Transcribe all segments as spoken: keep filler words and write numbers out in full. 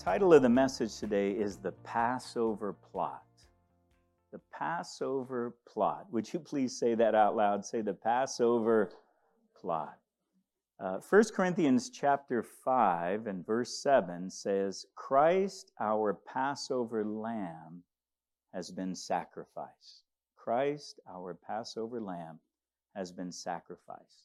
title of the message today is The Passover Plot. The Passover Plot. Would you please say that out loud? Say the Passover Plot. Uh, First Corinthians chapter five and verse seven says, Christ, our Passover Lamb, has been sacrificed. Christ, our Passover Lamb, has been sacrificed.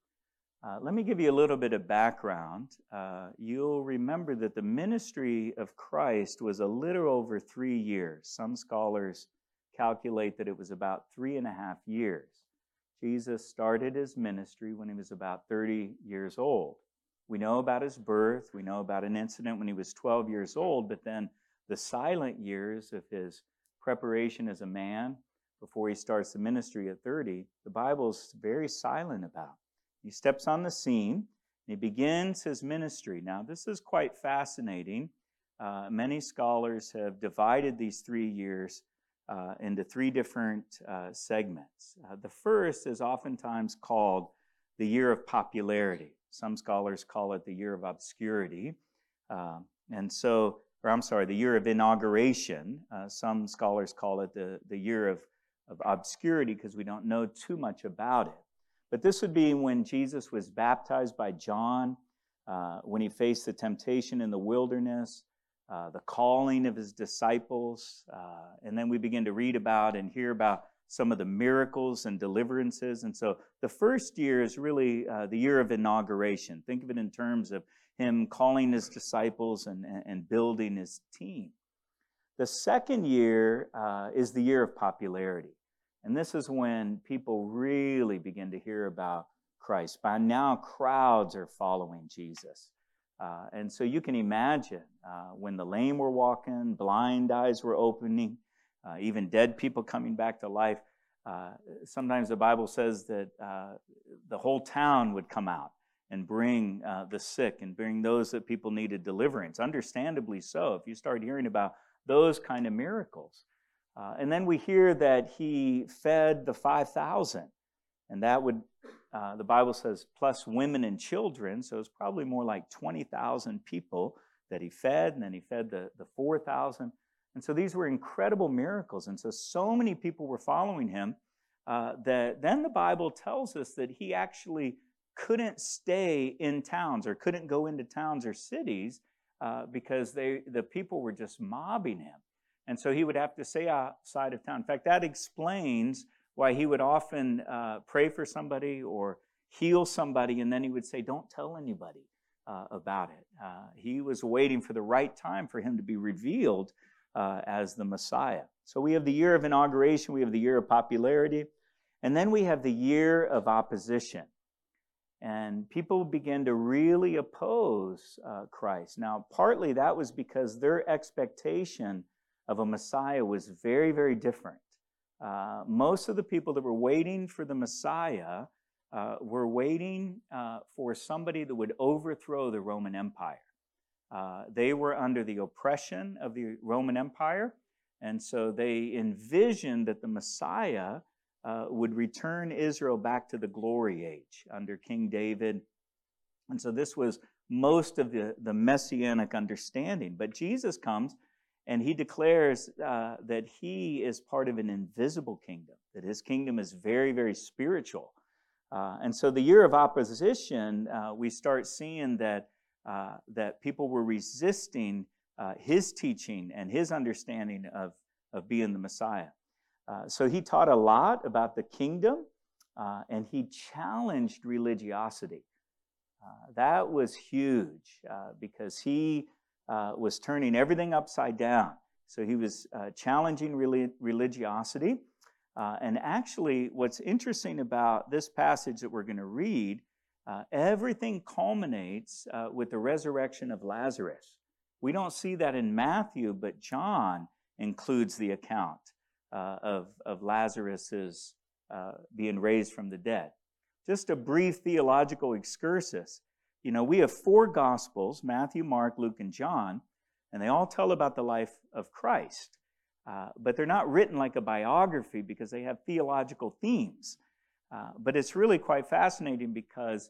Uh, let me give you a little bit of background. Uh, you'll remember that the ministry of Christ was a little over three years. Some scholars calculate that it was about three and a half years. Jesus started his ministry when he was about thirty years old. We know about his birth. We know about an incident when he was twelve years old, but then the silent years of his preparation as a man before he starts the ministry at thirty, the Bible's very silent about. He steps on the scene, and he begins his ministry. Now, this is quite fascinating. Uh, many scholars have divided these three years uh, into three different uh, segments. Uh, the first is oftentimes called the year of popularity. Some scholars call it the year of obscurity. Uh, and so, or I'm sorry, the year of inauguration. Uh, some scholars call it the, the year of, of obscurity because we don't know too much about it. But this would be when Jesus was baptized by John, uh, when he faced the temptation in the wilderness, uh, the calling of his disciples, uh, and then we begin to read about and hear about some of the miracles and deliverances. And so the first year is really uh, the year of inauguration. Think of it in terms of him calling his disciples and, and building his team. The second year uh, is the year of popularity. And this is when people really begin to hear about Christ. By now, crowds are following Jesus. Uh, and so you can imagine uh, when the lame were walking, blind eyes were opening, uh, even dead people coming back to life. Uh, sometimes the Bible says that uh, the whole town would come out and bring uh, the sick and bring those that people needed deliverance. Understandably so, if you start hearing about those kind of miracles. Uh, and then we hear that he fed the five thousand, and that would, uh, the Bible says, plus women and children, so it's probably more like twenty thousand people that he fed, and then he fed the, the four thousand. And so these were incredible miracles, and so so many people were following him uh, that then the Bible tells us that he actually couldn't stay in towns or couldn't go into towns or cities uh, because they the people were just mobbing him. And so he would have to stay outside of town. In fact, that explains why he would often uh, pray for somebody or heal somebody, and then he would say, don't tell anybody uh, about it. Uh, he was waiting for the right time for him to be revealed uh, as the Messiah. So we have the year of inauguration, we have the year of popularity, and then we have the year of opposition. And people began to really oppose uh, Christ. Now, partly that was because their expectation of a Messiah was very, very different. Uh, most of the people that were waiting for the Messiah uh, were waiting uh, for somebody that would overthrow the Roman Empire. Uh, they were under the oppression of the Roman Empire, and so they envisioned that the Messiah uh, would return Israel back to the glory age under King David. And so this was most of the, the messianic understanding. But Jesus comes, and he declares uh, that he is part of an invisible kingdom, that his kingdom is very, very spiritual. Uh, and so the year of opposition, uh, we start seeing that, uh, that people were resisting uh, his teaching and his understanding of, of being the Messiah. Uh, so he taught a lot about the kingdom, uh, and he challenged religiosity. Uh, that was huge uh, because he Uh, was turning everything upside down. So he was uh, challenging relig- religiosity. Uh, and actually, what's interesting about this passage that we're going to read, uh, everything culminates uh, with the resurrection of Lazarus. We don't see that in Matthew, but John includes the account uh, of, of Lazarus' uh, being raised from the dead. Just a brief theological excursus. You know, we have four Gospels, Matthew, Mark, Luke, and John, and they all tell about the life of Christ. Uh, but they're not written like a biography because they have theological themes. Uh, but it's really quite fascinating because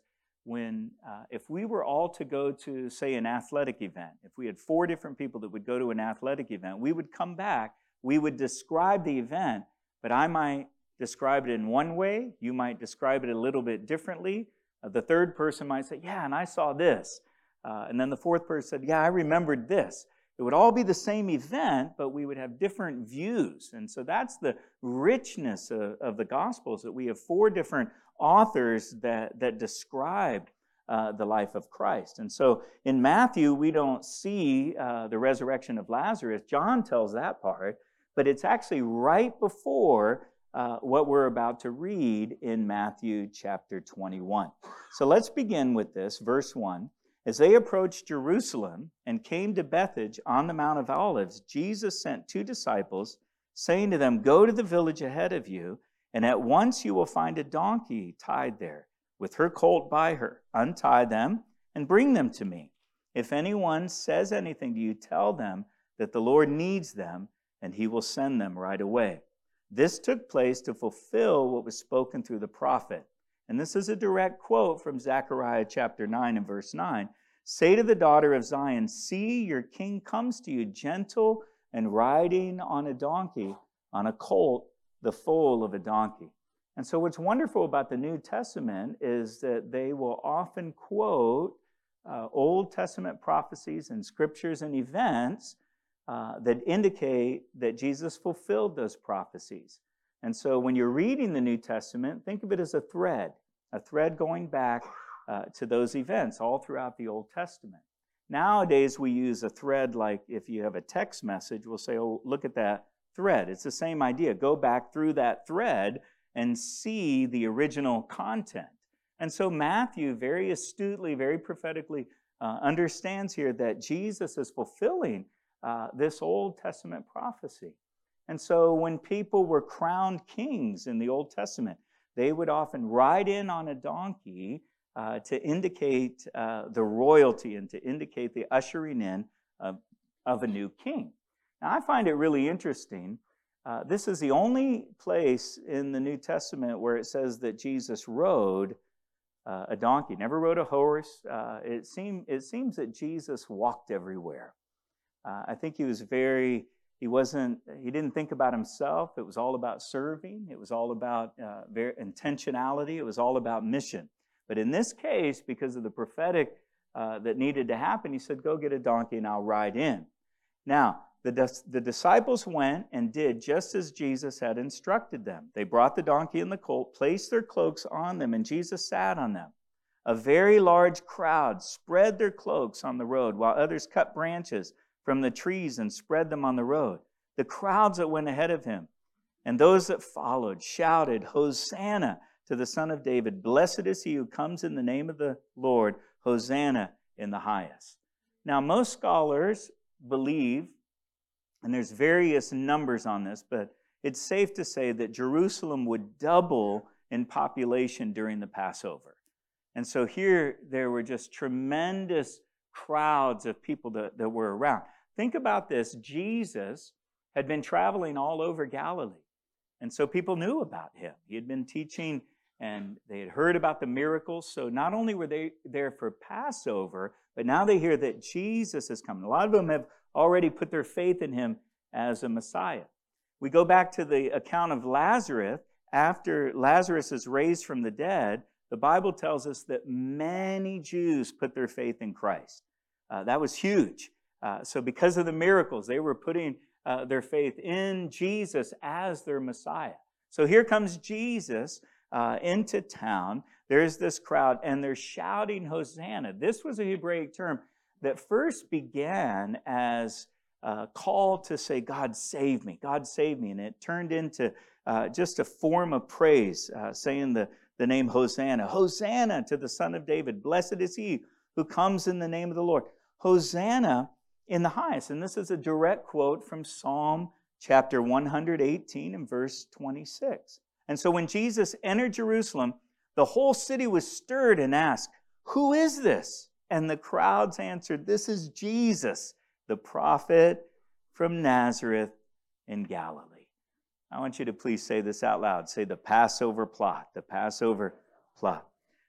when, uh, if we were all to go to, say, an athletic event, if we had four different people that would go to an athletic event, we would come back, we would describe the event, but I might describe it in one way, you might describe it a little bit differently. Uh, the third person might say, yeah, and I saw this. Uh, and then the fourth person said, yeah, I remembered this. It would all be the same event, but we would have different views. And so that's the richness of, of the Gospels, that we have four different authors that, that describe uh, the life of Christ. And so in Matthew, we don't see uh, the resurrection of Lazarus. John tells that part, but it's actually right before uh, what we're about to read in Matthew chapter twenty-one. So let's begin with this, verse one. As they approached Jerusalem and came to Bethphage on the Mount of Olives, Jesus sent two disciples, saying to them, go to the village ahead of you, and at once you will find a donkey tied there, with her colt by her. Untie them and bring them to me. If anyone says anything to you, tell them that the Lord needs them, and he will send them right away. This took place to fulfill what was spoken through the prophet. And this is a direct quote from Zechariah chapter nine and verse nine. Say to the daughter of Zion, see, your king comes to you, gentle and riding on a donkey, on a colt, the foal of a donkey. And so what's wonderful about the New Testament is that they will often quote uh, Old Testament prophecies and scriptures and events uh, that indicate that Jesus fulfilled those prophecies. And so when you're reading the New Testament, think of it as a thread, a thread going back uh, to those events all throughout the Old Testament. Nowadays, we use a thread like if you have a text message, we'll say, oh, look at that thread. It's the same idea. Go back through that thread and see the original content. And so Matthew very astutely, very prophetically uh, understands here that Jesus is fulfilling uh, this Old Testament prophecy. And so when people were crowned kings in the Old Testament, they would often ride in on a donkey uh, to indicate uh, the royalty and to indicate the ushering in of, of a new king. Now, I find it really interesting. Uh, this is the only place in the New Testament where it says that Jesus rode uh, a donkey, never rode a horse. Uh, it, seem, it seems that Jesus walked everywhere. Uh, I think he was very... He wasn't, he didn't think about himself. It was all about serving. It was all about uh, very intentionality. It was all about mission. But in this case, because of the prophetic uh, that needed to happen, he said, go get a donkey and I'll ride in. Now, the, dis- the disciples went and did just as Jesus had instructed them. They brought the donkey and the colt, placed their cloaks on them, and Jesus sat on them. A very large crowd spread their cloaks on the road, while others cut branches from the trees and spread them on the road. The crowds that went ahead of him and those that followed shouted, Hosanna to the Son of David. Blessed is he who comes in the name of the Lord. Hosanna in the highest. Now, most scholars believe, and there's various numbers on this, but it's safe to say that Jerusalem would double in population during the Passover. And so here there were just tremendous crowds of people that, that were around. Think about this. Jesus had been traveling all over Galilee. And so people knew about him. He had been teaching and they had heard about the miracles. So not only were they there for Passover, but now they hear that Jesus is coming. A lot of them have already put their faith in him as a Messiah. We go back to the account of Lazarus. After Lazarus is raised from the dead, the Bible tells us that many Jews put their faith in Christ. Uh, that was huge. Uh, so because of the miracles, they were putting uh, their faith in Jesus as their Messiah. So here comes Jesus uh, into town. There's this crowd, and they're shouting Hosanna. This was a Hebraic term that first began as a call to say, God save me, God save me. And it turned into uh, just a form of praise, uh, saying the, the name Hosanna. Hosanna to the Son of David. Blessed is he who comes in the name of the Lord. Hosanna in the highest. And this is a direct quote from Psalm chapter one hundred eighteen and verse twenty-six. And so when Jesus entered Jerusalem, the whole city was stirred and asked, who is this? And the crowds answered, this is Jesus, the prophet from Nazareth in Galilee. I want you to please say this out loud. Say the Passover plot, the Passover plot.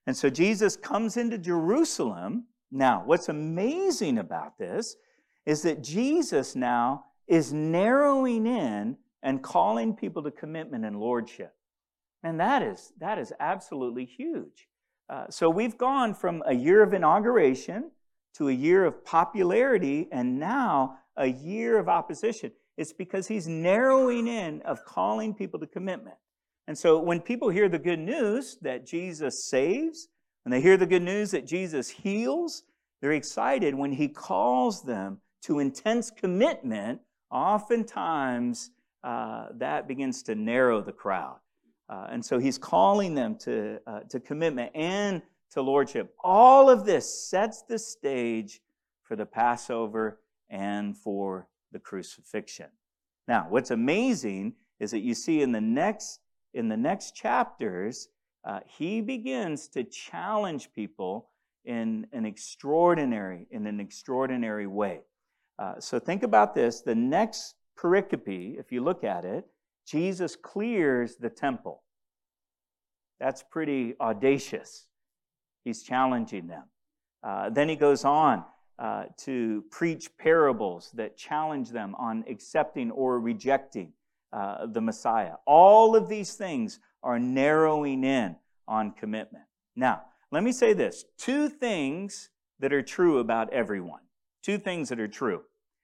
And so Jesus comes into Jerusalem. Now, what's amazing about this is that Jesus now is narrowing in and calling people to commitment and lordship. And that is, that is absolutely huge. Uh, so we've gone from a year of inauguration to a year of popularity and now a year of opposition. It's because he's narrowing in of calling people to commitment. And so when people hear the good news that Jesus saves, and they hear the good news that Jesus heals, they're excited. When he calls them to intense commitment, oftentimes uh, that begins to narrow the crowd. Uh, and so he's calling them to, uh, to commitment and to lordship. All of this sets the stage for the Passover and for the crucifixion. Now, what's amazing is that you see in the next, in the next chapters, uh, he begins to challenge people in an extraordinary, in an extraordinary way. Uh, so think about this. The next pericope, if you look at it, Jesus clears the temple. That's pretty audacious. He's challenging them. Uh, then he goes on uh, to preach parables that challenge them on accepting or rejecting uh, the Messiah. All of these things are narrowing in on commitment. Now, let me say this. Two things that are true about everyone. Two things that are true.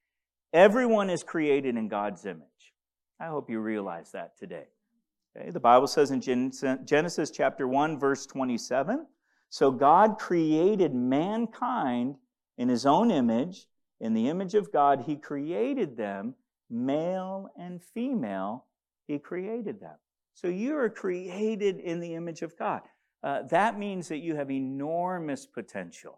Everyone is created in God's image. I hope you realize that today. Okay? The Bible says in Genesis chapter one, verse twenty-seven, so God created mankind in his own image. In the image of God, he created them, male and female, he created them. So you are created in the image of God. Uh, that means that you have enormous potential.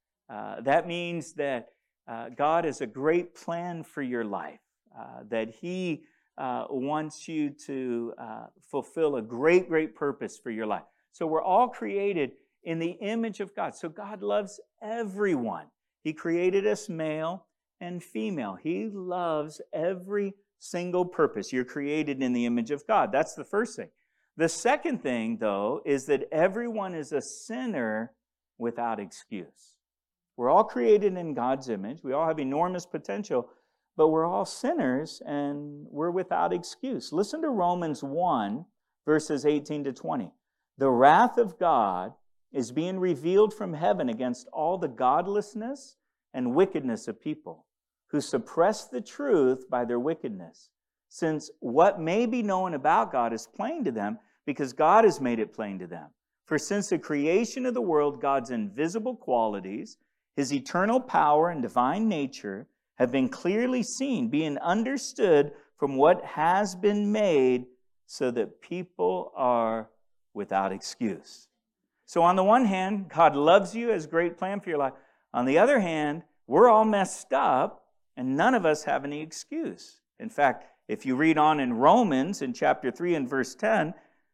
Uh, that means that uh, God has a great plan for your life, uh, that he uh, wants you to uh, fulfill a great, great purpose for your life. So we're all created in the image of God. So God loves everyone. He created us male and female. He loves every single purpose. You're created in the image of God. That's the first thing. The second thing, though, is that everyone is a sinner without excuse. We're all created in God's image. We all have enormous potential, but we're all sinners and we're without excuse. Listen to Romans one, verses eighteen to twenty. The wrath of God is being revealed from heaven against all the godlessness and wickedness of people who suppress the truth by their wickedness, since what may be known about God is plain to them because God has made it plain to them. For since the creation of the world, God's invisible qualities, his eternal power and divine nature have been clearly seen, being understood from what has been made, so that people are without excuse. So on the one hand, God loves you, has a great plan for your life. On the other hand, we're all messed up, and none of us have any excuse. In fact, if you read on in Romans, in chapter three and verse ten,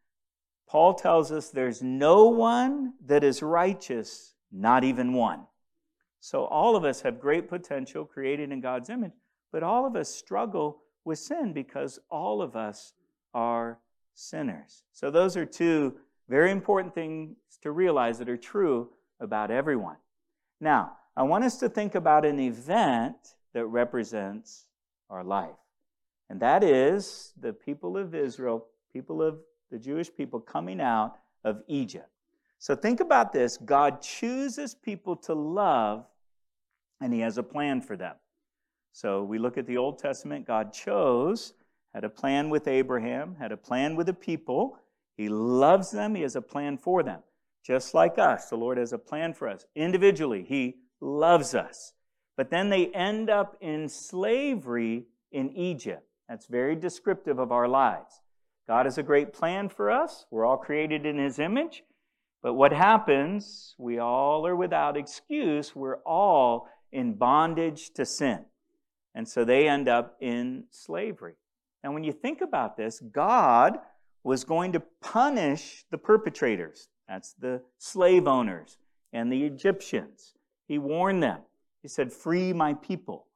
Paul tells us there's no one that is righteous, not even one. So all of us have great potential created in God's image, but all of us struggle with sin because all of us are sinners. So those are two very important things to realize that are true about everyone. Now, I want us to think about an event that represents our life. And that is the people of Israel, people of the Jewish people coming out of Egypt. So think about this. God chooses people to love, and he has a plan for them. So we look at the Old Testament. God chose, had a plan with Abraham, had a plan with the people. He loves them. He has a plan for them. Just like us, the Lord has a plan for us. Individually, he loves us. But then they end up in slavery in Egypt. That's very descriptive of our lives. God has a great plan for us. We're all created in his image. But what happens, we all are without excuse. We're all in bondage to sin. And so they end up in slavery. And when you think about this, God was going to punish the perpetrators. That's the slave owners and the Egyptians. He warned them. He said, free my people.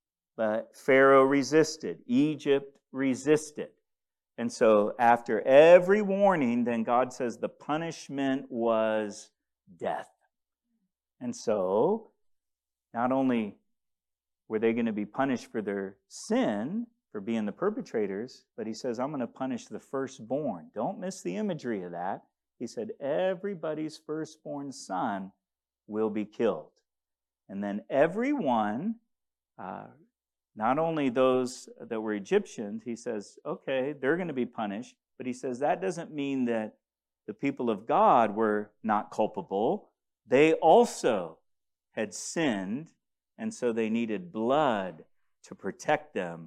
But Pharaoh resisted. Egypt resisted. And so after every warning, then God says the punishment was death. And so, not only were they going to be punished for their sin, for being the perpetrators, but he says, I'm going to punish the firstborn. Don't miss the imagery of that. He said, everybody's firstborn son will be killed. And then everyone, uh, not only those that were Egyptians, he says, okay, they're going to be punished, but he says that doesn't mean that the people of God were not culpable. They also had sinned, and so they needed blood to protect them.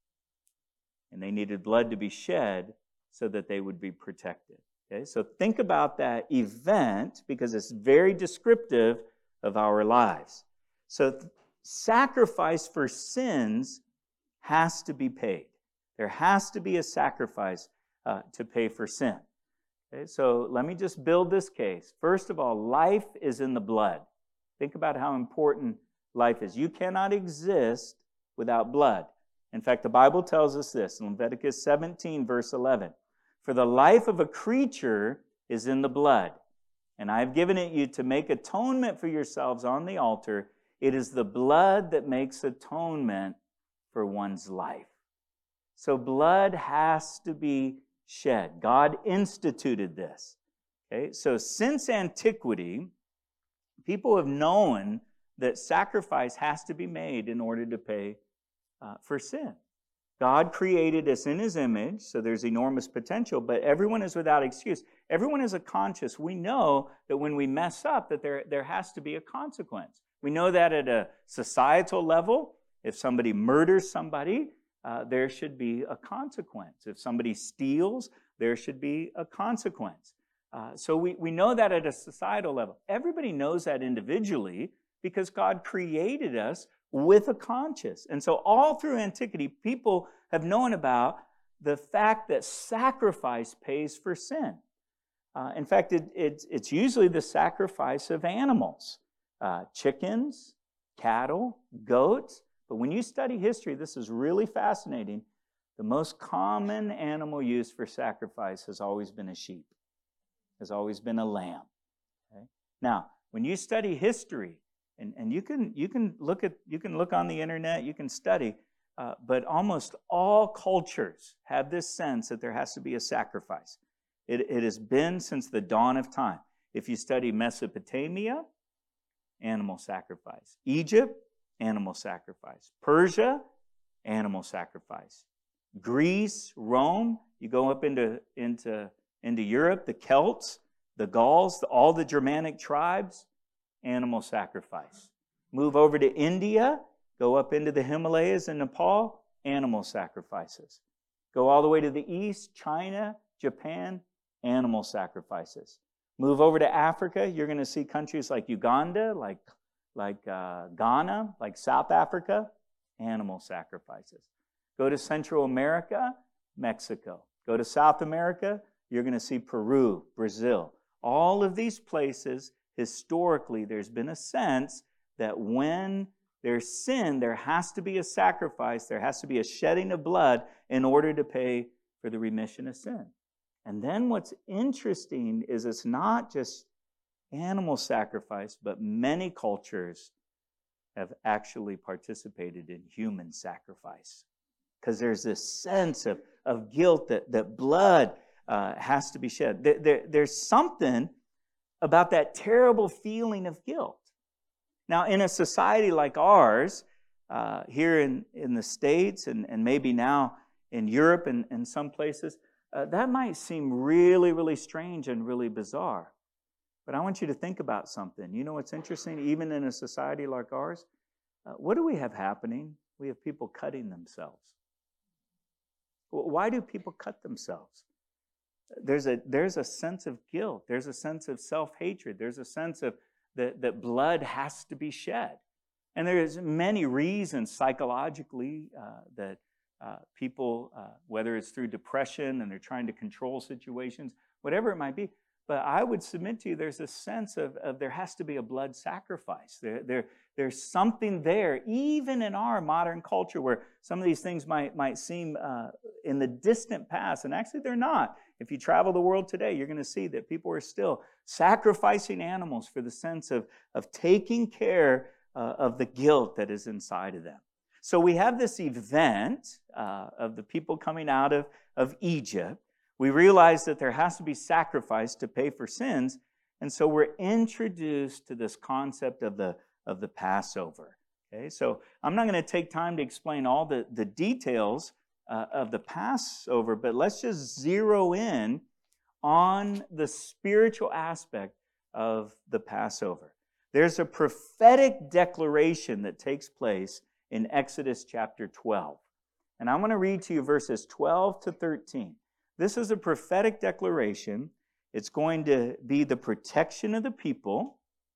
And they needed blood to be shed so that they would be protected. Okay, so think about that event because it's very descriptive of our lives. So th- sacrifice for sins has to be paid. There has to be a sacrifice uh, to pay for sin. Okay, so let me just build this case. First of all, life is in the blood. Think about how important life is. You cannot exist without blood. In fact, the Bible tells us this in Leviticus seventeen, verse eleven. For the life of a creature is in the blood, and I have given it you to make atonement for yourselves on the altar. It is the blood that makes atonement for one's life. So blood has to be shed. God instituted this. Okay, so since antiquity, people have known that sacrifice has to be made in order to pay uh, for sin. God created us in his image, so there's enormous potential, but everyone is without excuse. Everyone is a conscious. We know that when we mess up, that there, there has to be a consequence. We know that at a societal level. If somebody murders somebody, uh, there should be a consequence. If somebody steals, there should be a consequence. Uh, so we, we know that at a societal level. Everybody knows that individually because God created us with a conscience. And so all through antiquity, people have known about the fact that sacrifice pays for sin. Uh, in fact, it, it, it's usually the sacrifice of animals, uh, chickens, cattle, goats. But when you study history, this is really fascinating. The most common animal used for sacrifice has always been a sheep, has always been a lamb. Okay? Now, when you study history, And, and you can you can look at you can look on the internet, you can study, uh, but almost all cultures have this sense that there has to be a sacrifice. It, it has been since the dawn of time. If you study Mesopotamia, animal sacrifice. Egypt, animal sacrifice. Persia, animal sacrifice. Greece, Rome, you go up into, into, into Europe, the Celts, the Gauls, the, all the Germanic tribes, animal sacrifice. Move over to India, go up into the Himalayas and Nepal, animal sacrifices. Go all the way to the east, China, Japan, animal sacrifices. Move over to Africa, you're going to see countries like Uganda, like, like uh, Ghana, like South Africa, animal sacrifices. Go to Central America, Mexico. Go to South America, you're going to see Peru, Brazil. All of these places, historically, there's been a sense that when there's sin, there has to be a sacrifice, there has to be a shedding of blood in order to pay for the remission of sin. And then what's interesting is it's not just animal sacrifice, but many cultures have actually participated in human sacrifice. Because there's this sense of, of guilt that, that blood uh, has to be shed. There, there, there's something about that terrible feeling of guilt. Now, in a society like ours, uh, here in, in the States and, and maybe now in Europe and, and some places, uh, that might seem really, really strange and really bizarre. But I want you to think about something. You know what's interesting? Even in a society like ours, uh, what do we have happening? We have people cutting themselves. Why do people cut themselves? There's a, there's a sense of guilt. There's a sense of self-hatred. There's a sense of that, that blood has to be shed. And there's many reasons psychologically uh, that uh, people, uh, whether it's through depression and they're trying to control situations, whatever it might be. But I would submit to you there's a sense of, of there has to be a blood sacrifice. There, there, there's something there, even in our modern culture, where some of these things might, might seem uh, in the distant past, and actually they're not. If you travel the world today, you're going to see that people are still sacrificing animals for the sense of, of taking care uh, of the guilt that is inside of them. So we have this event uh, of the people coming out of, of Egypt. We realize that there has to be sacrifice to pay for sins, and so we're introduced to this concept of the, of the Passover. Okay, so I'm not going to take time to explain all the, the details uh, of the Passover, but let's just zero in on the spiritual aspect of the Passover. There's a prophetic declaration that takes place in Exodus chapter twelve. And I'm going to read to you verses twelve to thirteen. This is a prophetic declaration. It's going to be the protection of the people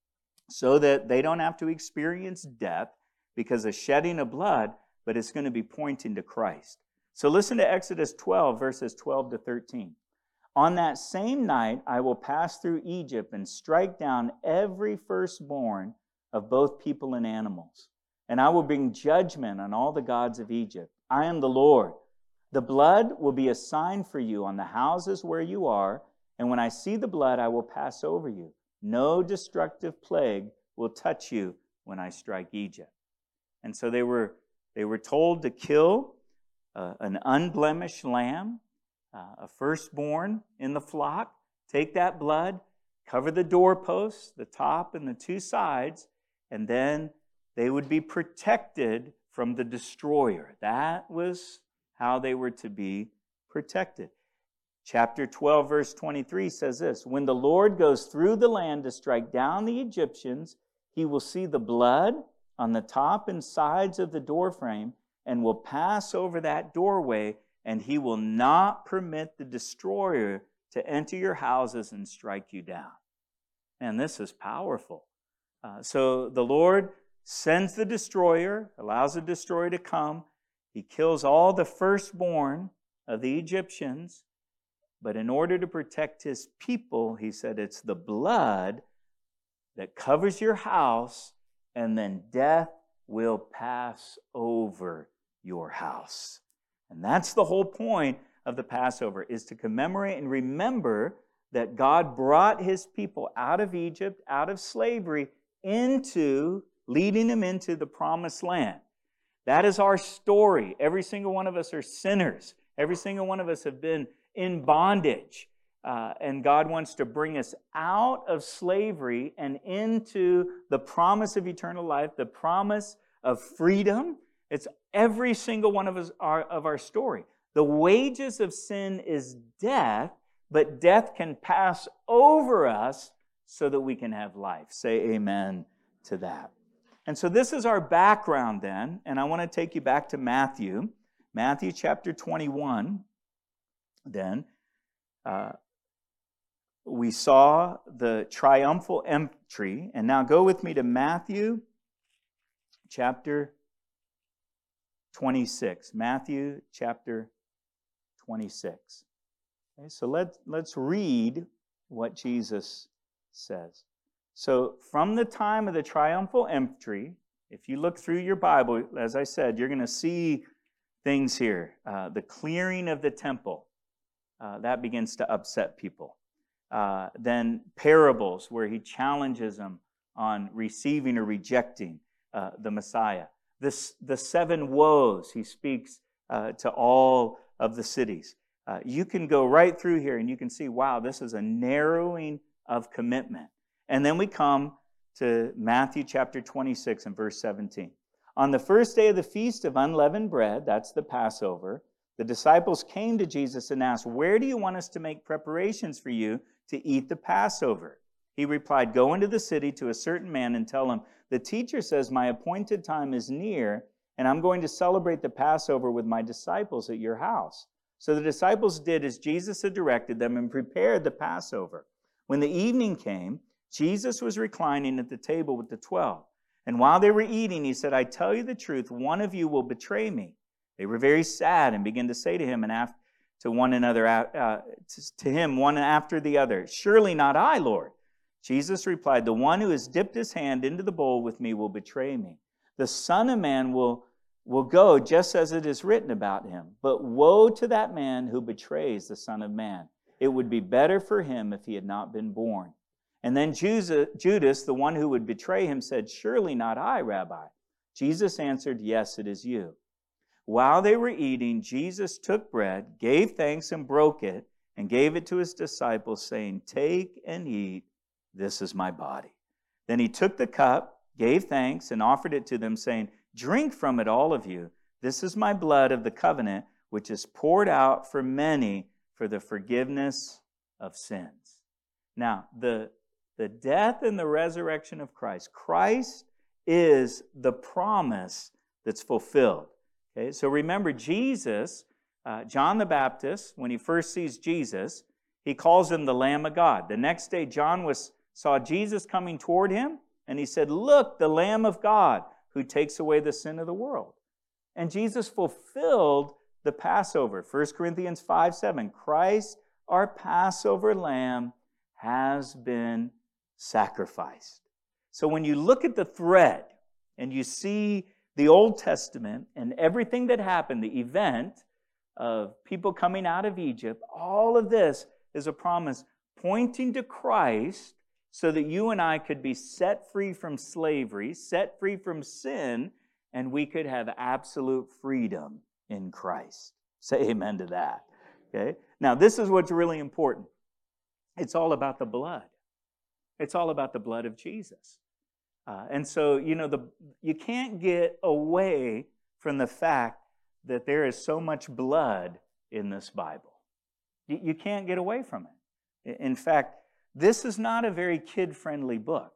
so that they don't have to experience death because of shedding of blood, but it's going to be pointing to Christ. So listen to Exodus twelve, verses twelve to thirteen. On that same night, I will pass through Egypt and strike down every firstborn of both people and animals. And I will bring judgment on all the gods of Egypt. I am the Lord. The blood will be a sign for you on the houses where you are, and when I see the blood, I will pass over you. No destructive plague will touch you when I strike Egypt. And so they were, they were told to kill uh, an unblemished lamb, uh, a firstborn in the flock, take that blood, cover the doorposts, the top and the two sides, and then they would be protected from the destroyer. That was how they were to be protected. Chapter twelve, verse twenty-three says this, when the Lord goes through the land to strike down the Egyptians, he will see the blood on the top and sides of the doorframe and will pass over that doorway, and he will not permit the destroyer to enter your houses and strike you down. And this is powerful. Uh, so the Lord sends the destroyer, allows the destroyer to come. He kills all the firstborn of the Egyptians. But in order to protect his people, he said, it's the blood that covers your house, and then death will pass over your house. And that's the whole point of the Passover, is to commemorate and remember that God brought his people out of Egypt, out of slavery, into leading them into the promised land. That is our story. Every single one of us are sinners. Every single one of us have been in bondage. Uh, and God wants to bring us out of slavery and into the promise of eternal life, the promise of freedom. It's every single one of us our, of our story. The wages of sin is death, but death can pass over us so that we can have life. Say amen to that. And so this is our background then, and I want to take you back to Matthew, Matthew chapter twenty-one. Then uh, we saw the triumphal entry, and now go with me to Matthew chapter twenty-six. Matthew chapter twenty-six. Okay, so let, let's read what Jesus says. So from the time of the triumphal entry, if you look through your Bible, as I said, you're going to see things here. Uh, the clearing of the temple, uh, that begins to upset people. Uh, then parables where he challenges them on receiving or rejecting uh, the Messiah. This, the seven woes, he speaks uh, to all of the cities. Uh, you can go right through here and you can see, wow, this is a narrowing of commitment. And then we come to Matthew chapter twenty-six and verse seventeen. On the first day of the feast of unleavened bread, that's the Passover, the disciples came to Jesus and asked, where do you want us to make preparations for you to eat the Passover? He replied, go into the city to a certain man and tell him, the teacher says my appointed time is near, and I'm going to celebrate the Passover with my disciples at your house. So the disciples did as Jesus had directed them and prepared the Passover. When the evening came, Jesus was reclining at the table with the twelve. And while they were eating, he said, I tell you the truth, one of you will betray me. They were very sad and began to say to him and after, to one another, uh, to, to him one after the other, surely not I, Lord. Jesus replied, the one who has dipped his hand into the bowl with me will betray me. The Son of Man will, will go just as it is written about him. But woe to that man who betrays the Son of Man. It would be better for him if he had not been born. And then Judas, the one who would betray him, said, surely not I, Rabbi. Jesus answered, yes, it is you. While they were eating, Jesus took bread, gave thanks, and broke it, and gave it to his disciples, saying, take and eat, this is my body. Then he took the cup, gave thanks, and offered it to them, saying, drink from it, all of you. This is my blood of the covenant, which is poured out for many for the forgiveness of sins. Now, the, the death and the resurrection of Christ, Christ is the promise that's fulfilled. Okay, so remember, Jesus, uh, John the Baptist, when he first sees Jesus, he calls him the Lamb of God. The next day, John was saw Jesus coming toward him, and he said, look, the Lamb of God who takes away the sin of the world. And Jesus fulfilled the Passover. First Corinthians five seven, Christ, our Passover lamb, has been sacrificed. So when you look at the thread and you see the Old Testament and everything that happened, the event of people coming out of Egypt, all of this is a promise pointing to Christ so that you and I could be set free from slavery, set free from sin, and we could have absolute freedom in Christ. Say amen to that. Okay? Now, this is what's really important. It's all about the blood. It's all about the blood of Jesus. Uh, and so, you know, the you can't get away from the fact that there is so much blood in this Bible. You, you can't get away from it. In fact, this is not a very kid-friendly book,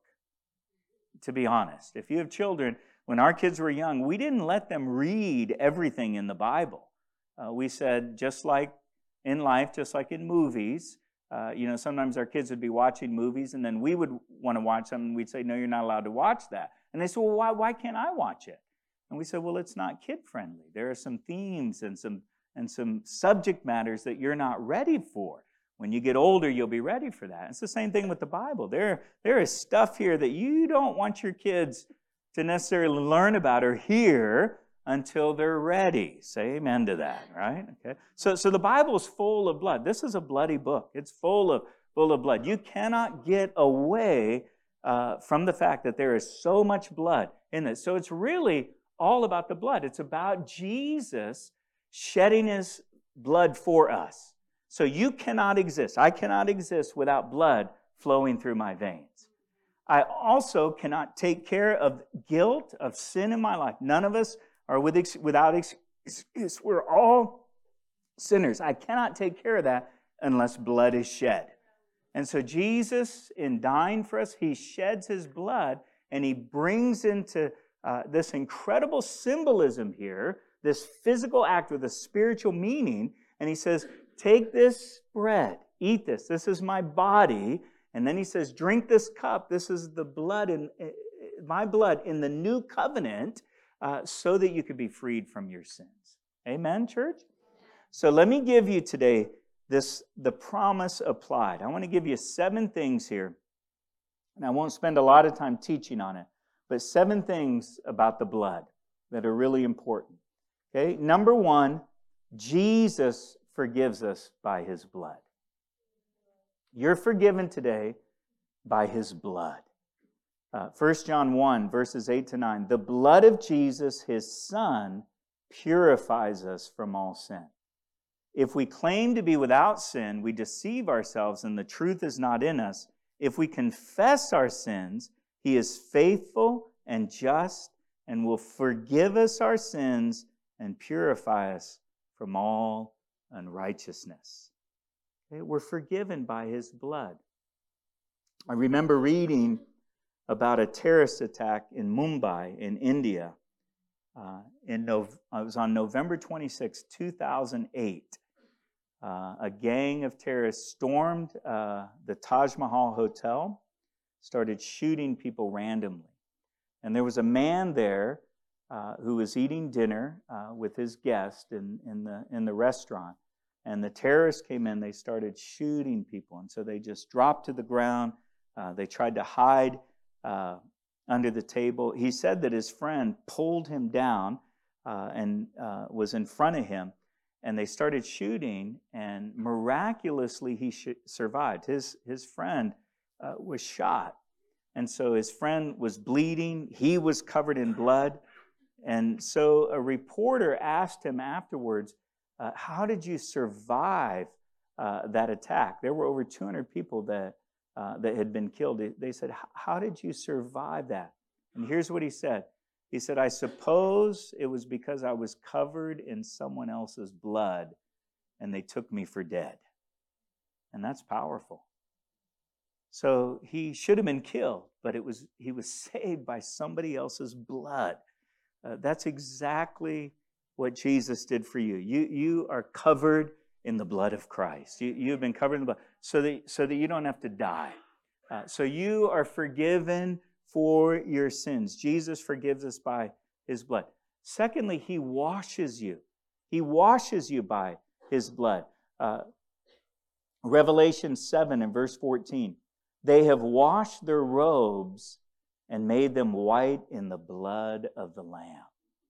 to be honest. If you have children, when our kids were young, we didn't let them read everything in the Bible. Uh, we said, just like in life, just like in movies, Uh, you know, sometimes our kids would be watching movies, and then we would want to watch them, and we'd say, no, you're not allowed to watch that. And they said, well, why, why can't I watch it? And we said, well, it's not kid-friendly. There are some themes and some, and some subject matters that you're not ready for. When you get older, you'll be ready for that. It's the same thing with the Bible. There, there is stuff here that you don't want your kids to necessarily learn about or hear until they're ready. Say amen to that, right? Okay. So, so the Bible is full of blood. This is a bloody book. It's full of, full of blood. You cannot get away uh, from the fact that there is so much blood in this. So it's really all about the blood. It's about Jesus shedding his blood for us. So you cannot exist. I cannot exist without blood flowing through my veins. I also cannot take care of guilt, of sin in my life. None of us are with ex- without excuse. We're all sinners. I cannot take care of that unless blood is shed. And so Jesus, in dying for us, he sheds his blood, and he brings into uh, this incredible symbolism here, this physical act with a spiritual meaning, and he says, take this bread, eat this. This is my body. And then he says, drink this cup. This is the blood, in uh, my blood in the new covenant, Uh, so that you could be freed from your sins. Amen, church? So let me give you today this the promise applied. I want to give you seven things here, and I won't spend a lot of time teaching on it, but seven things about the blood that are really important. Okay, number one, Jesus forgives us by his blood. You're forgiven today by his blood. Uh, First John one, verses eight to nine. The blood of Jesus, his Son, purifies us from all sin. If we claim to be without sin, we deceive ourselves and the truth is not in us. If we confess our sins, he is faithful and just and will forgive us our sins and purify us from all unrighteousness. Okay? We're forgiven by his blood. I remember reading about a terrorist attack in Mumbai in India. Uh, in Nov- it was on November twenty-sixth, two thousand eight. Uh, a gang of terrorists stormed uh, the Taj Mahal Hotel, started shooting people randomly. And there was a man there uh, who was eating dinner uh, with his guest in, in, the, in the restaurant. And the terrorists came in, they started shooting people. And so they just dropped to the ground. Uh, they tried to hide Uh, under the table. He said that his friend pulled him down uh, and uh, was in front of him. and they started shooting, and miraculously he sh- survived. His, his friend uh, was shot, and so his friend was bleeding. He was covered in blood, and so a reporter asked him afterwards, uh, how did you survive uh, that attack? There were over two hundred people that, uh, that had been killed. They said, how did you survive that? And here's what he said. He said, I suppose it was because I was covered in someone else's blood and they took me for dead. And that's powerful. So he should have been killed, but it was he was saved by somebody else's blood. Uh, that's exactly what Jesus did for you. You, you are covered in the blood of Christ. You, you have been covered in the blood so that, so that you don't have to die. Uh, so you are forgiven for your sins. Jesus forgives us by his blood. Secondly, he washes you. He washes you by his blood. Uh, Revelation seven and verse fourteen. They have washed their robes and made them white in the blood of the Lamb.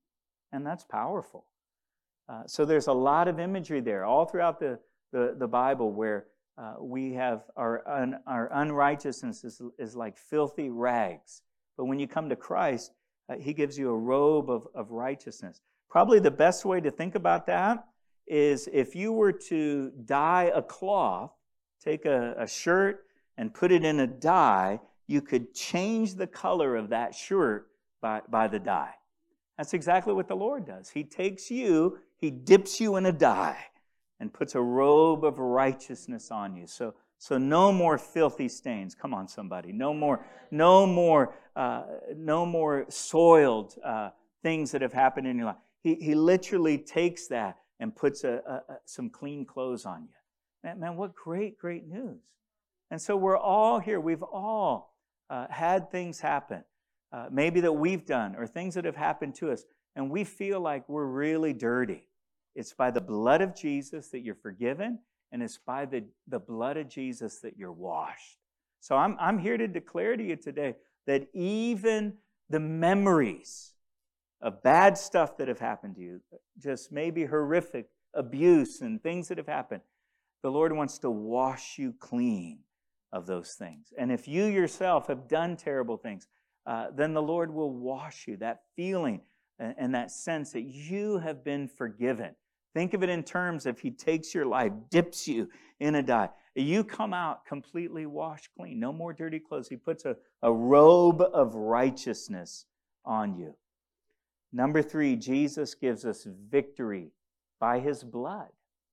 And that's powerful. Uh, so there's a lot of imagery there all throughout the, the, the Bible where Uh, we have our un, our unrighteousness is, is like filthy rags. But when you come to Christ, uh, he gives you a robe of, of righteousness. Probably the best way to think about that is if you were to dye a cloth, take a, a shirt and put it in a dye, you could change the color of that shirt by, by the dye. That's exactly what the Lord does. He takes you, he dips you in a dye, and puts a robe of righteousness on you. So, so no more filthy stains. Come on, somebody. No more, no more, uh, no more soiled uh, things that have happened in your life. He, he literally takes that and puts a, a, a, some clean clothes on you. Man, man, what great, great news. And so we're all here. We've all uh, had things happen, uh, maybe that we've done or things that have happened to us, and we feel like we're really dirty. It's by the blood of Jesus that you're forgiven, and it's by the, the blood of Jesus that you're washed. So I'm, I'm here to declare to you today that even the memories of bad stuff that have happened to you, just maybe horrific abuse and things that have happened, the Lord wants to wash you clean of those things. And if you yourself have done terrible things, uh, then the Lord will wash you. That feeling and that sense that you have been forgiven. Think of it in terms of he takes your life, dips you in a dye. You come out completely washed clean. No more dirty clothes. He puts a, a robe of righteousness on you. Number three, Jesus gives us victory by his blood.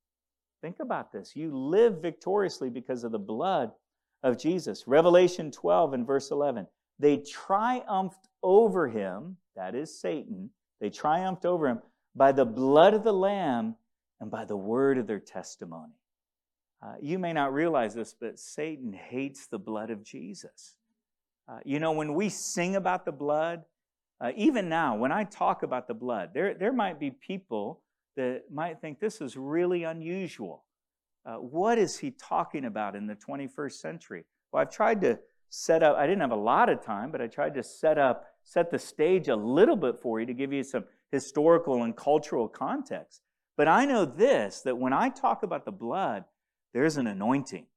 Think about this. You live victoriously because of the blood of Jesus. Revelation twelve and verse eleven. They triumphed over him, that is Satan. They triumphed over him by the blood of the Lamb and by the word of their testimony. Uh, you may not realize this, but Satan hates the blood of Jesus. Uh, you know, when we sing about the blood, uh, even now, when I talk about the blood, there, there might be people that might think this is really unusual. Uh, what is he talking about in the twenty-first century? Well, I've tried to set up, I didn't have a lot of time, but I tried to set up, set the stage a little bit for you to give you some historical and cultural context. But I know this, that when I talk about the blood, there's an anointing.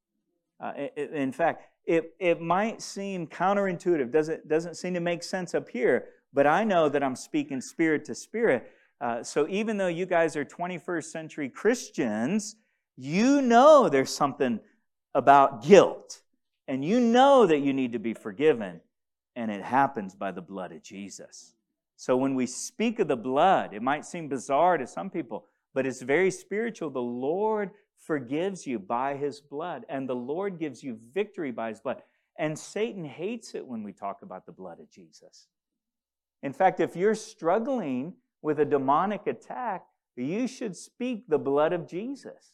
Uh, it, in fact, it, it might seem counterintuitive, doesn't, doesn't seem to make sense up here, but I know that I'm speaking spirit to spirit. Uh, so even though you guys are twenty-first century Christians, you know there's something about guilt. And you know that you need to be forgiven, and it happens by the blood of Jesus. So when we speak of the blood, it might seem bizarre to some people, but it's very spiritual. The Lord forgives you by his blood, and the Lord gives you victory by his blood. And Satan hates it when we talk about the blood of Jesus. In fact, if you're struggling with a demonic attack, you should speak the blood of Jesus.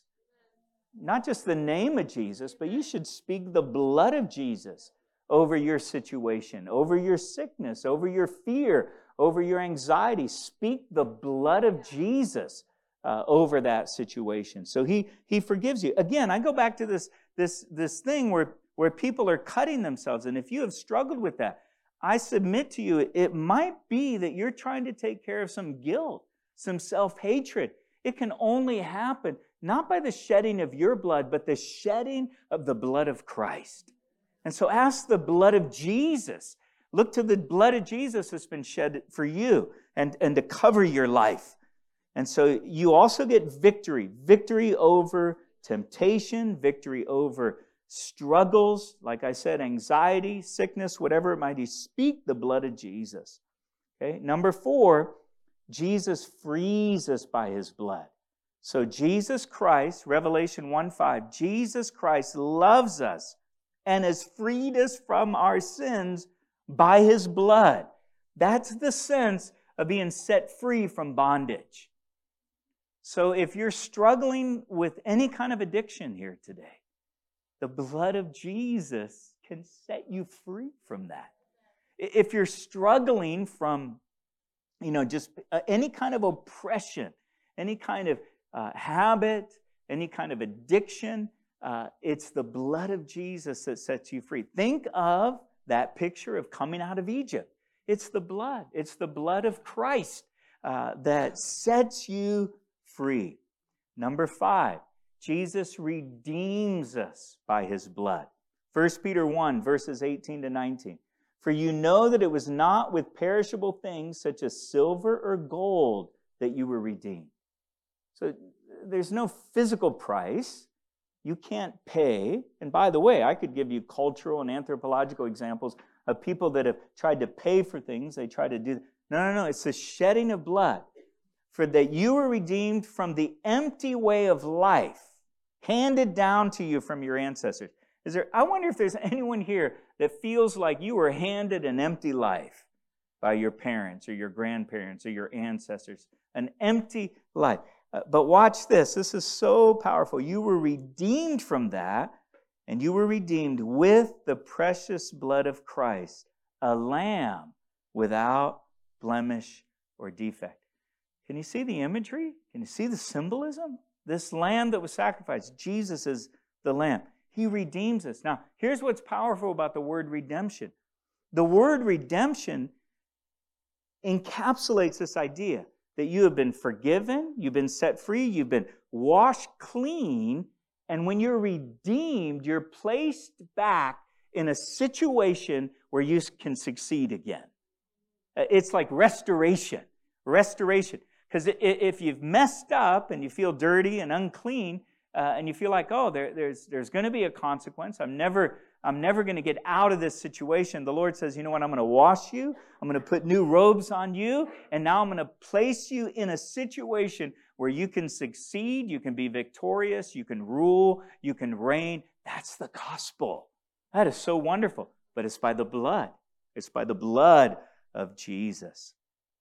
Not just the name of Jesus, but you should speak the blood of Jesus over your situation, over your sickness, over your fear, over your anxiety. Speak the blood of Jesus uh, over that situation. So he, he forgives you. Again, I go back to this, this, this thing where, where people are cutting themselves. And if you have struggled with that, I submit to you, it might be that you're trying to take care of some guilt, some self-hatred. It can only happen not by the shedding of your blood, but the shedding of the blood of Christ. And so ask the blood of Jesus. Look to the blood of Jesus that's been shed for you and, and to cover your life. And so you also get victory. Victory over temptation, victory over struggles, like I said, anxiety, sickness, whatever it might be. Speak the blood of Jesus. Okay. Number four, Jesus frees us by his blood. So Jesus Christ, Revelation one five, Jesus Christ loves us and has freed us from our sins by his blood. That's the sense of being set free from bondage. So if you're struggling with any kind of addiction here today, the blood of Jesus can set you free from that. If you're struggling from, you know, just any kind of oppression, any kind of uh, habit, any kind of addiction, uh, it's the blood of Jesus that sets you free. Think of that picture of coming out of Egypt. It's the blood. It's the blood of Christ uh, that sets you free. Number five, Jesus redeems us by his blood. First Peter one, verses eighteen to nineteen. For you know that it was not with perishable things such as silver or gold that you were redeemed. So there's no physical price. You can't pay. And by the way, I could give you cultural and anthropological examples of people that have tried to pay for things. They try to do. No, no, no. It's the shedding of blood. For that you were redeemed from the empty way of life handed down to you from your ancestors. Is there? I wonder if there's anyone here that feels like you were handed an empty life by your parents or your grandparents or your ancestors. An empty life. Uh, but watch this. This is so powerful. You were redeemed from that, and you were redeemed with the precious blood of Christ, a lamb without blemish or defect. Can you see the imagery? Can you see the symbolism? This lamb that was sacrificed, Jesus is the lamb. He redeems us. Now, here's what's powerful about the word redemption. The word redemption encapsulates this idea that you have been forgiven, you've been set free, you've been washed clean, and when you're redeemed, you're placed back in a situation where you can succeed again. It's like restoration. Restoration. Because if you've messed up and you feel dirty and unclean, uh, and you feel like, oh, there, there's there's going to be a consequence. I'm never I'm never going to get out of this situation. The Lord says, you know what? I'm going to wash you. I'm going to put new robes on you, and now I'm going to place you in a situation where you can succeed, you can be victorious, you can rule, you can reign. That's the gospel. That is so wonderful. But it's by the blood. It's by the blood of Jesus.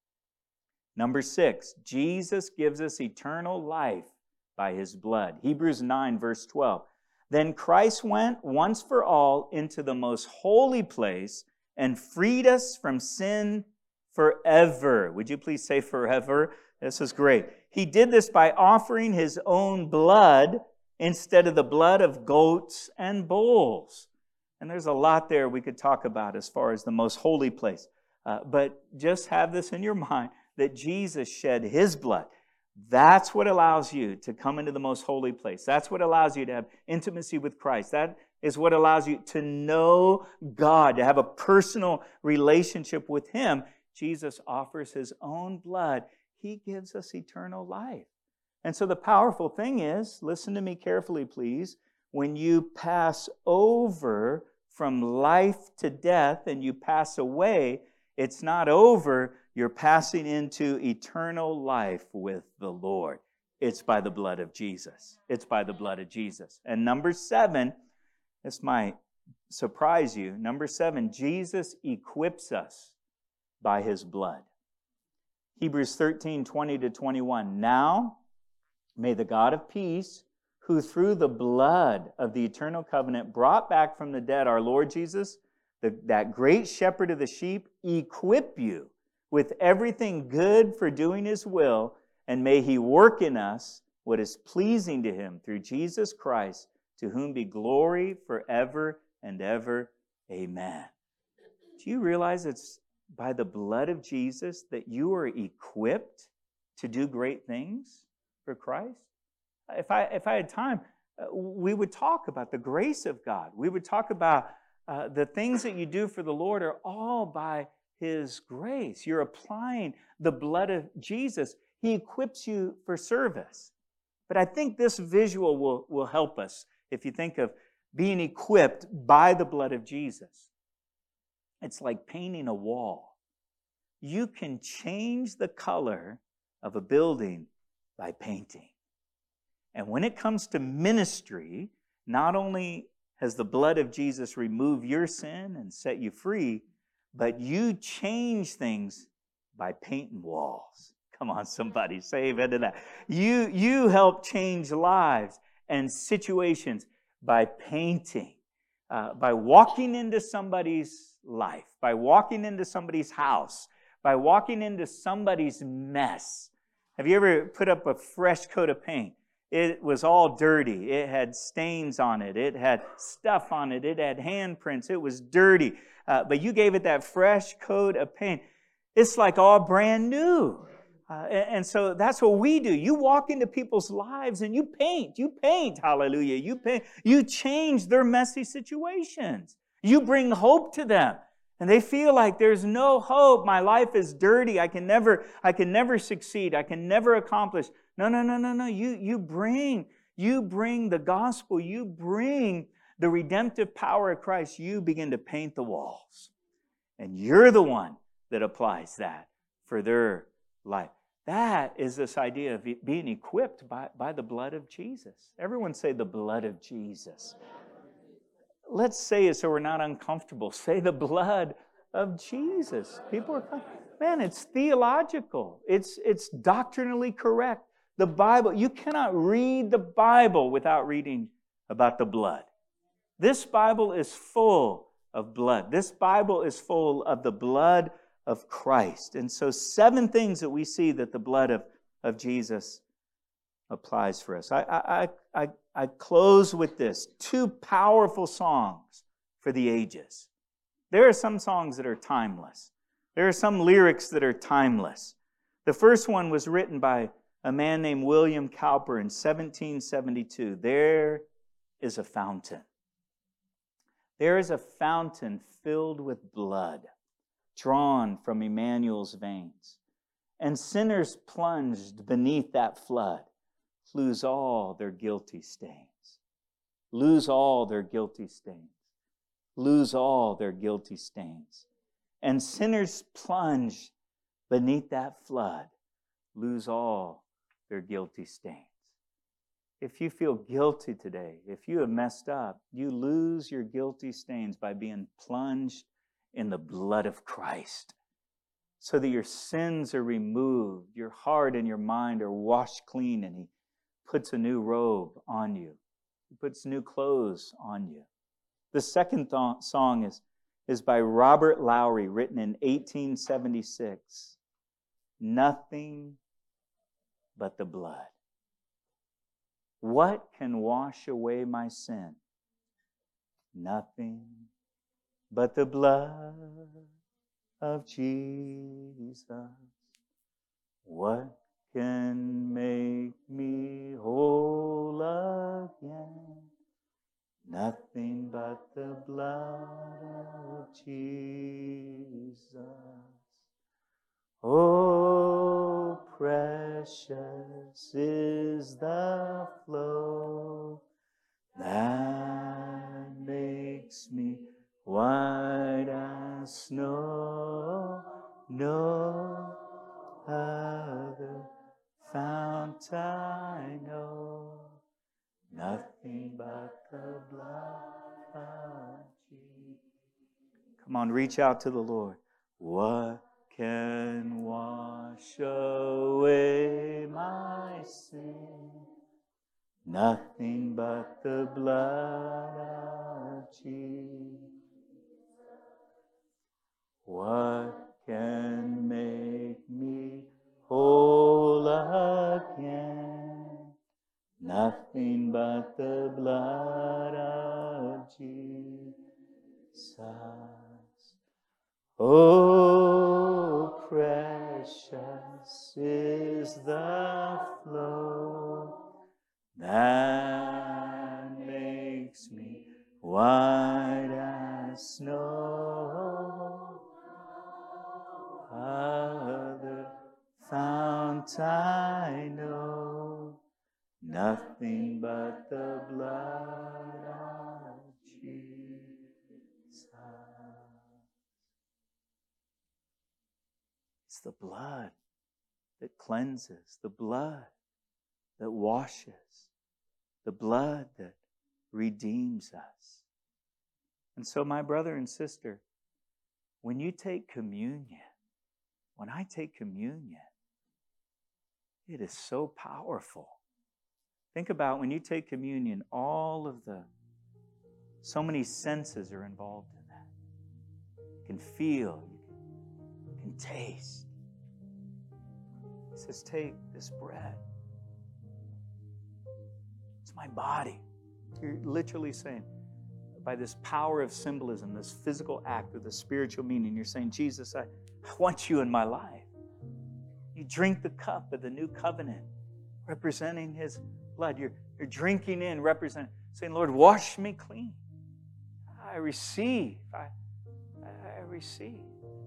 Number six, Jesus gives us eternal life by his blood. Hebrews nine, verse twelve. Then Christ went once for all into the most holy place and freed us from sin forever. Would you please say forever? This is great. He did this by offering his own blood instead of the blood of goats and bulls. And there's a lot there we could talk about as far as the most holy place. Uh, but just have this in your mind that Jesus shed his blood. That's what allows you to come into the most holy place. That's what allows you to have intimacy with Christ. That is what allows you to know God, to have a personal relationship with him. Jesus offers his own blood. He gives us eternal life. And so the powerful thing is, listen to me carefully, please, when you pass over from life to death and you pass away, it's not over. You're passing into eternal life with the Lord. It's by the blood of Jesus. It's by the blood of Jesus. And number seven, this might surprise you. Number seven, Jesus equips us by his blood. Hebrews thirteen, twenty to twenty-one. Now, may the God of peace, who through the blood of the eternal covenant brought back from the dead our Lord Jesus, the, that great shepherd of the sheep, equip you with everything good for doing his will, and may he work in us what is pleasing to him through Jesus Christ, to whom be glory forever and ever. Amen. Do you realize it's by the blood of Jesus that you are equipped to do great things for Christ? If I, if I had time, uh, we would talk about the grace of God. We would talk about uh, the things that you do for the Lord are all by His grace. You're applying the blood of Jesus. He equips you for service. But I think this visual will, will help us if you think of being equipped by the blood of Jesus. It's like painting a wall. You can change the color of a building by painting. And when it comes to ministry, not only has the blood of Jesus removed your sin and set you free, but you change things by painting walls. Come on, somebody, say amen to that. You, you help change lives and situations by painting, uh, by walking into somebody's life, by walking into somebody's house, by walking into somebody's mess. Have you ever put up a fresh coat of paint? It was all dirty. It had stains on it. It had stuff on it. It had handprints. It was dirty. Uh, but you gave it that fresh coat of paint. It's like all brand new. Uh, and, and so that's what we do. You walk into people's lives and you paint. You paint, hallelujah. You paint. You change their messy situations. You bring hope to them. And they feel like there's no hope. My life is dirty. I can never, I can never succeed. I can never accomplish. No, no, no, no, no. You, you bring, you bring the gospel. You bring the redemptive power of Christ. You begin to paint the walls. And you're the one that applies that for their life. That is this idea of being equipped by, by the blood of Jesus. Everyone say the blood of Jesus. Let's say it so we're not uncomfortable. Say the blood of Jesus. People are, man, it's theological. It's, it's doctrinally correct. The Bible, you cannot read the Bible without reading about the blood. This Bible is full of blood. This Bible is full of the blood of Christ. And so seven things that we see that the blood of, of Jesus applies for us. I, I, I, I close with this. Two powerful songs for the ages. There are some songs that are timeless. There are some lyrics that are timeless. The first one was written by a man named William Cowper in seventeen seventy-two. There is a fountain. There is a fountain filled with blood, drawn from Emmanuel's veins. And sinners plunged beneath that flood lose all their guilty stains. Lose all their guilty stains. Lose all their guilty stains. And sinners plunge beneath that flood lose all their guilty stains. If you feel guilty today, if you have messed up, you lose your guilty stains by being plunged in the blood of Christ so that your sins are removed, your heart and your mind are washed clean, and He puts a new robe on you. He puts new clothes on you. The second th- song is, is by Robert Lowry, written in eighteen seventy-six. Nothing but the blood. What can wash away my sin? Nothing but the blood of Jesus. What can make me whole again? Nothing but the blood of Jesus. Oh, precious is the flow that makes me white as snow. No other fount I know. Nothing but the blood of Jesus. Come on, reach out to the Lord. What can wash away my sin? Nothing but the blood of Jesus. What can make me whole again? Nothing but the blood of Jesus. Oh, precious is the flow I know, nothing but the blood of Jesus. It's the blood that cleanses, the blood that washes, the blood that redeems us. And so, my brother and sister, when you take communion, when I take communion, it is so powerful. Think about when you take communion, all of the, so many senses are involved in that. You can feel, you can, you can taste. He says, take this bread. It's my body. You're literally saying, by this power of symbolism, this physical act with a spiritual meaning, you're saying, Jesus, I, I want you in my life. You drink the cup of the new covenant, representing his blood. You're, you're drinking in, representing, saying, Lord, wash me clean. I receive. I, I receive.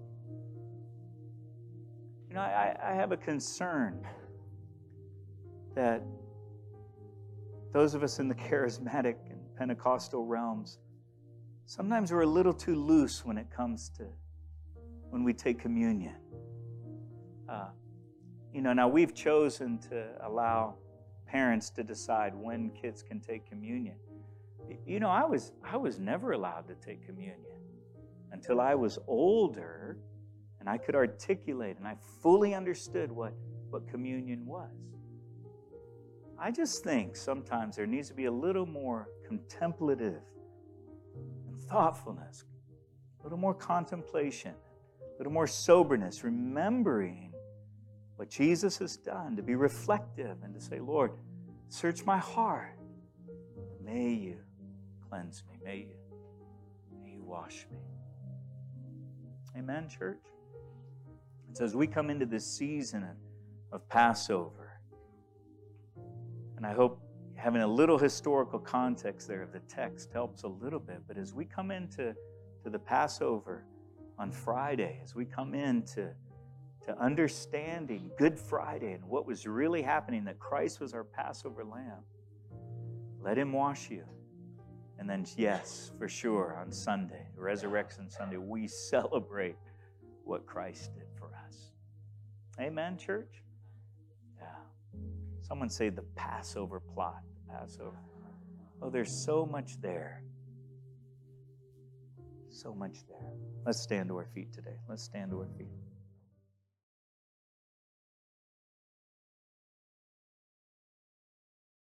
You know, I, I have a concern that those of us in the charismatic and Pentecostal realms, sometimes we're a little too loose when it comes to when we take communion. Uh, you know, now we've chosen to allow parents to decide when kids can take communion. You know, I was I was never allowed to take communion until I was older and I could articulate and I fully understood what, what communion was. I just think sometimes there needs to be a little more contemplative and thoughtfulness, a little more contemplation, a little more soberness, remembering what Jesus has done, to be reflective and to say, Lord, search my heart. May you cleanse me. May you, may you wash me. Amen, church? And so as we come into this season of Passover, and I hope having a little historical context there of the text helps a little bit, but as we come into to the Passover on Friday, as we come into to understanding Good Friday and what was really happening, that Christ was our Passover lamb, let him wash you. And then, yes, for sure, on Sunday, Resurrection Sunday, we celebrate what Christ did for us. Amen, church? Yeah. Someone say the Passover plot. The Passover. Oh, there's so much there. So much there. Let's stand to our feet today. Let's stand to our feet.